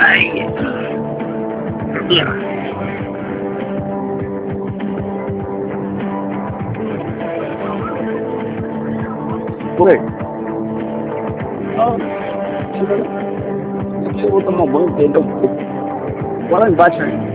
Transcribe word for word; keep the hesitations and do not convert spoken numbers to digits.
Ai. Oi. Ah, eu vou tomar banho, então. Bora lá embaixo aí.